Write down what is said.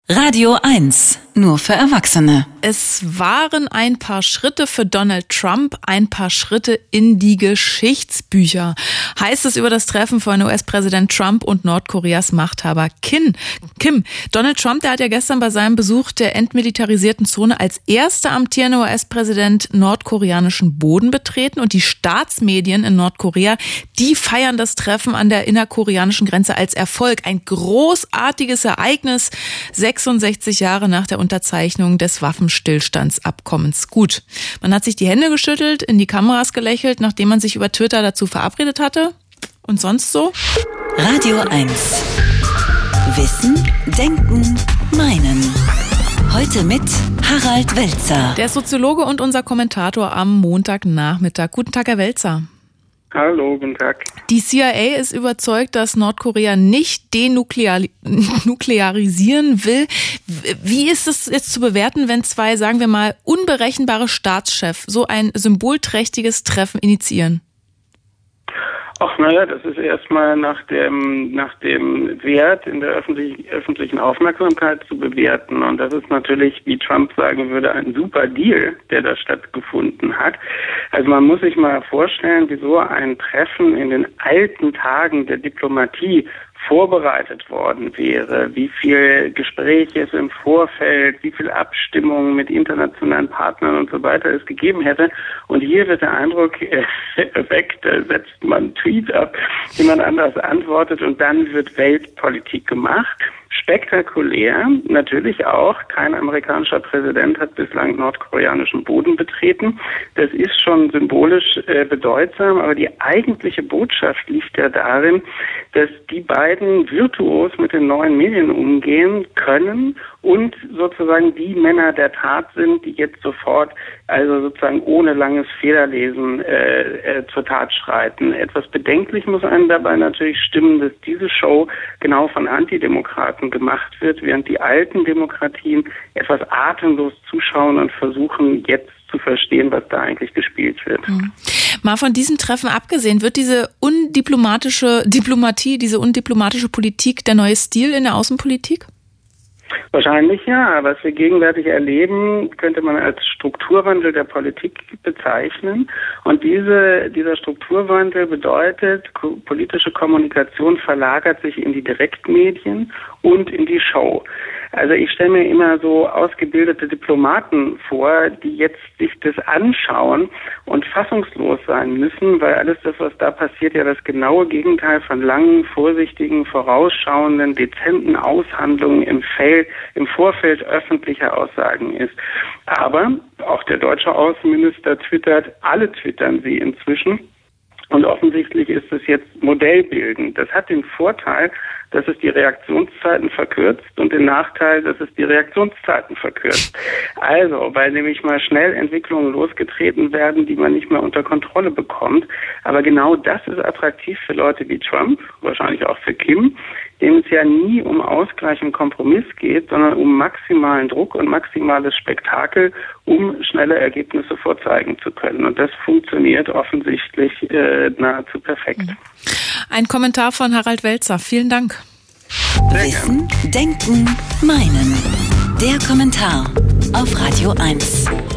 Radio 1, nur für Erwachsene. Es waren ein paar Schritte für Donald Trump, ein paar Schritte in die Geschichtsbücher, heißt es über das Treffen von US-Präsident Trump und Nordkoreas Machthaber Kim. Donald Trump, der hat ja gestern bei seinem Besuch der entmilitarisierten Zone als erster amtierender US-Präsident nordkoreanischen Boden betreten, und die Staatsmedien in Nordkorea, die feiern das Treffen an der innerkoreanischen Grenze als Erfolg. Ein großartiges Ereignis, 66 Jahre nach der Unterzeichnung des Waffenstillstandsabkommens. Gut, man hat sich die Hände geschüttelt, in die Kameras gelächelt, nachdem man sich über Twitter dazu verabredet hatte. Und sonst so? Radio 1. Wissen, Denken, Meinen. Heute mit Harald Welzer. Der Soziologe und unser Kommentator am Montagnachmittag. Guten Tag, Herr Welzer. Hallo, guten Tag. Die CIA ist überzeugt, dass Nordkorea nicht denuklearisieren will. Wie ist es jetzt zu bewerten, wenn zwei, sagen wir mal, unberechenbare Staatschefs so ein symbolträchtiges Treffen initiieren? Ach naja, das ist erstmal nach dem Wert in der öffentlichen Aufmerksamkeit zu bewerten. Und das ist natürlich, wie Trump sagen würde, ein super Deal, der da stattgefunden hat. Also man muss sich mal vorstellen, wieso ein Treffen in den alten Tagen der Diplomatie vorbereitet worden wäre, wie viel Gespräche es im Vorfeld, wie viel Abstimmungen mit internationalen Partnern und so weiter es gegeben hätte. Und hier wird der Eindruck erweckt, setzt man Tweets ab, jemand anders antwortet und dann wird Weltpolitik gemacht. Spektakulär, natürlich auch. Kein amerikanischer Präsident hat bislang nordkoreanischen Boden betreten. Das ist schon symbolisch bedeutsam, aber die eigentliche Botschaft liegt ja darin, dass die beiden virtuos mit den neuen Medien umgehen können und sozusagen die Männer der Tat sind, die jetzt sofort, also sozusagen ohne langes Federlesen zur Tat schreiten. Etwas bedenklich muss einem dabei natürlich stimmen, dass diese Show genau von Antidemokraten gemacht wird, während die alten Demokratien etwas atemlos zuschauen und versuchen jetzt zu verstehen, was da eigentlich gespielt wird. Mal von diesem Treffen abgesehen, wird diese undiplomatische Diplomatie, diese undiplomatische Politik der neue Stil in der Außenpolitik? Wahrscheinlich ja. Was wir gegenwärtig erleben, könnte man als Strukturwandel der Politik bezeichnen. Und dieser Strukturwandel bedeutet, politische Kommunikation verlagert sich in die Direktmedien und in die Show. Also ich stelle mir immer so ausgebildete Diplomaten vor, die jetzt sich das anschauen und fassungslos sein müssen, weil alles das, was da passiert, ja das genaue Gegenteil von langen, vorsichtigen, vorausschauenden, dezenten Aushandlungen im Vorfeld öffentlicher Aussagen ist. Aber auch der deutsche Außenminister twittert, alle twittern sie inzwischen. Und offensichtlich ist es jetzt modellbildend. Das hat den Vorteil, dass es die Reaktionszeiten verkürzt und den Nachteil, dass es die Reaktionszeiten verkürzt. Also, weil nämlich mal schnell Entwicklungen losgetreten werden, die man nicht mehr unter Kontrolle bekommt. Aber genau das ist attraktiv für Leute wie Trump, wahrscheinlich auch für Kim, dem es ja nie um Ausgleich und Kompromiss geht, sondern um maximalen Druck und maximales Spektakel, um schnelle Ergebnisse vorzeigen zu können. Und das funktioniert offensichtlich nahezu perfekt. Ein Kommentar von Harald Welzer. Vielen Dank. Wissen, Denken, Meinen. Der Kommentar auf Radio 1.